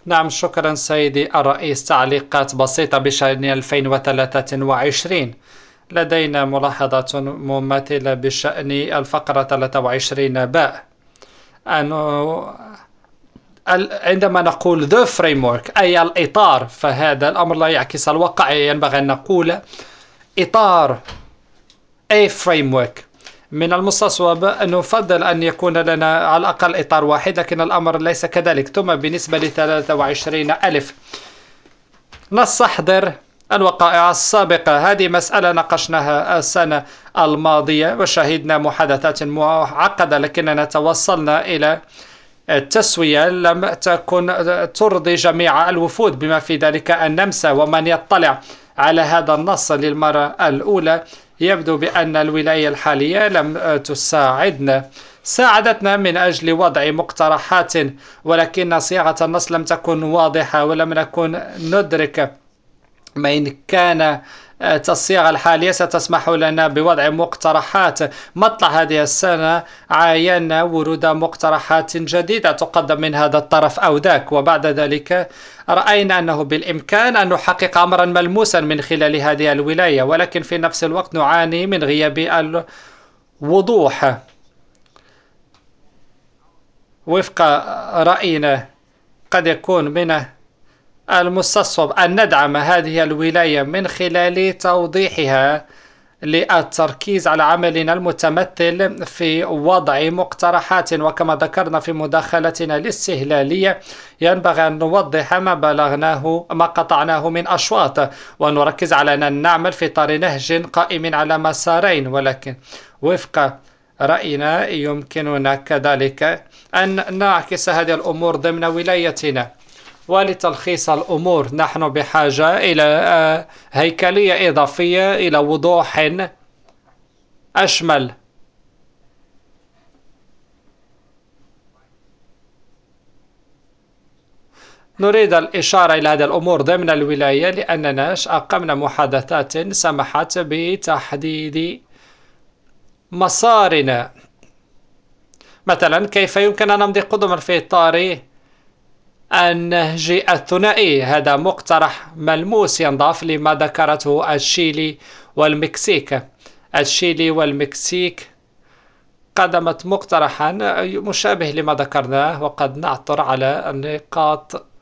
نعم، شكرا سيدي الرئيس. تعليقات بسيطة بشأن 2023. لدينا ملاحظة مماثلة بشأن الفقرة 23 باء. أنه عندما نقول the framework أي الإطار، فهذا الأمر لا يعكس الواقع. ينبغي أن نقول إطار، a framework. من المستصوب أن نفضل أن يكون لنا على الأقل إطار واحد، لكن الأمر ليس كذلك. ثم بالنسبة ل 23 ألف، نستحضر الوقائع السابقة. هذه مسألة ناقشناها السنة الماضية وشهدنا محادثات معقدة، لكننا توصلنا إلى التسوية لم تكن ترضي جميع الوفود، بما في ذلك النمسا. ومن يطلع على هذا النص للمرة الأولى يبدو بأن الولاية الحالية لم تساعدنا. ساعدتنا من أجل وضع مقترحات، ولكن صياغة النص لم تكن واضحة، ولم نكن ندرك ما إن كان الصياغة الحالية ستسمح لنا بوضع مقترحات. مطلع هذه السنة عاينا ورود مقترحات جديدة تقدم من هذا الطرف أو ذاك، وبعد ذلك رأينا أنه بالإمكان أن نحقق أمرا ملموسا من خلال هذه الولاية، ولكن في نفس الوقت نعاني من غياب الوضوح. وفق رأينا قد يكون من المستصوب أن ندعم هذه الولاية من خلال توضيحها للتركيز على عملنا المتمثل في وضع مقترحات. وكما ذكرنا في مداخلتنا الاستهلالية، ينبغي أن نوضح ما بلغناه، ما قطعناه من أشواط، ونركز على أن نعمل في إطار نهج قائم على مسارين. ولكن وفق رأينا يمكننا كذلك أن نعكس هذه الأمور ضمن ولايتنا. ولتلخيص الأمور، نحن بحاجة إلى هيكلية إضافية، إلى وضوح أشمل. نريد الإشارة إلى هذه الأمور ضمن الولاية، لأننا أقمنا محادثات سمحت بتحديد مسارنا. مثلا كيف يمكن أن نمضي قدما في إطار النهج الثنائي. هذا مقترح ملموس ينضاف لما ذكرته تشيلي والمكسيك. تشيلي والمكسيك قدمت مقترحا مشابه لما ذكرناه، وقد نعثر على النقاط